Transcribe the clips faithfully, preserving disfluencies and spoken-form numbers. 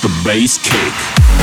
the bass kick.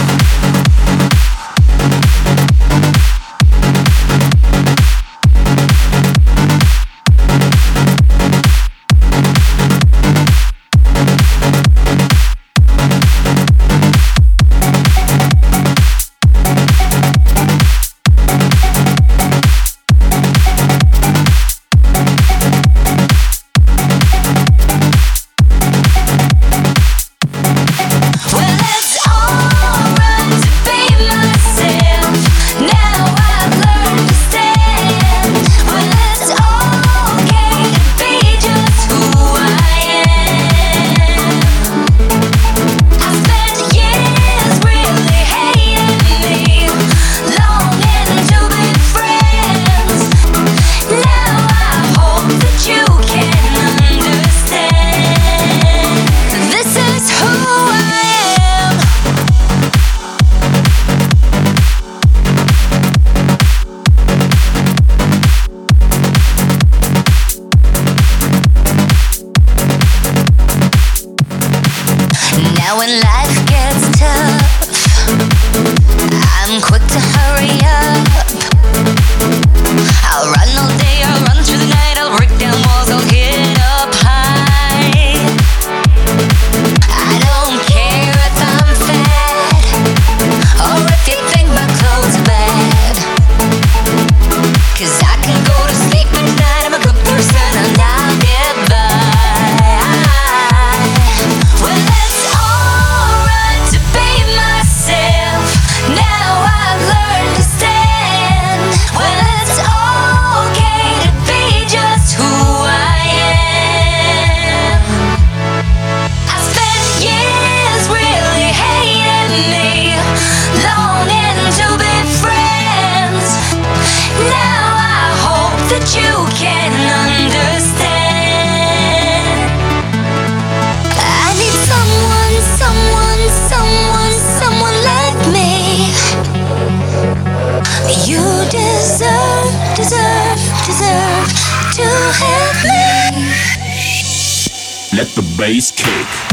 Now when life gets tough, I'm quick to hurry up. I'll run all day, I'll run through the night, I'll break down walls, I'll get up high. I don't care if I'm fat, or if you think my clothes are bad, 'cause I can go to sleep at night, I'm a good person and I'll get by. Well, it's alright to be myself, now I've learned to stand. Well, it's okay to be just who I am. I spent years really hating me, longing to be friends. Now I hope that you can understand. I need someone, someone, someone, someone like me. You deserve, deserve, deserve to help me. Let the bass kick.